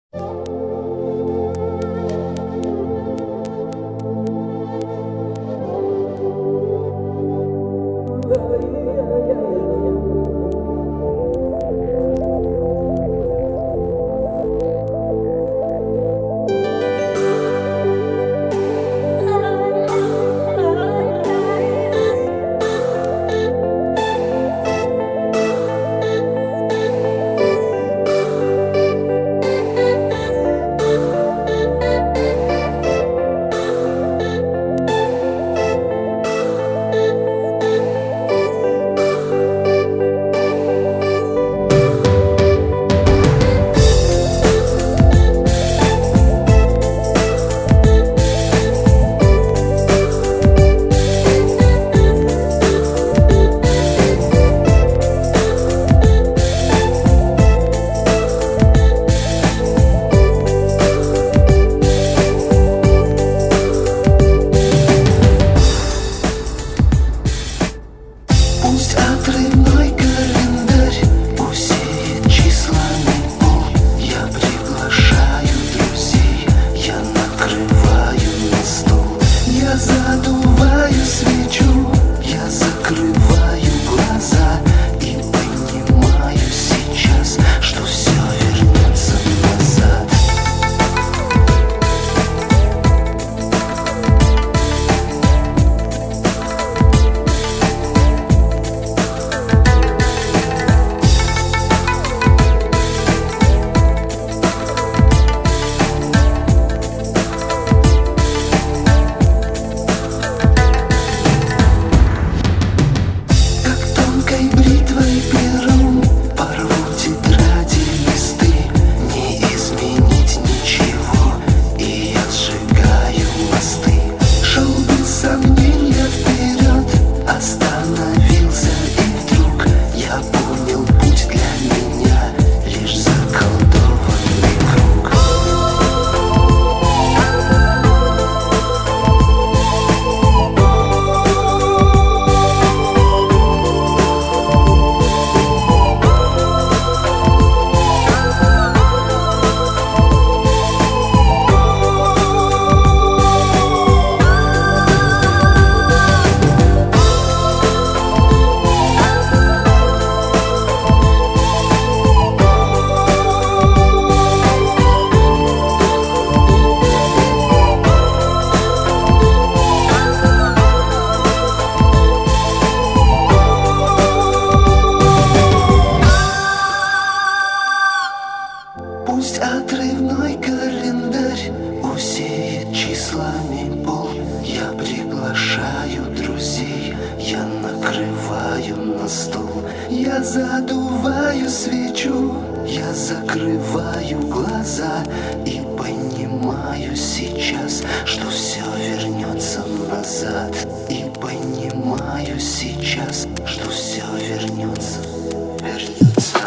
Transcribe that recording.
Пусть отрывной календарь усеет числами пол. Я приглашаю друзей, я накрываю на стол. Я задуваю свечу, я закрываю глаза и понимаю сейчас, что все вернется назад. Бритвой пером порву тетради листы. Не изменить ничего, и я сжигаю мосты. Шел без сомнения вперед, остановился, и вдруг я понял, путь для меня лишь заколдованный круг. Пусть отрывной календарь усеет числами пол. Я приглашаю друзей, я накрываю на стол. Я задуваю свечу, я закрываю глаза и понимаю сейчас, что все вернется назад. И понимаю сейчас, что все вернется.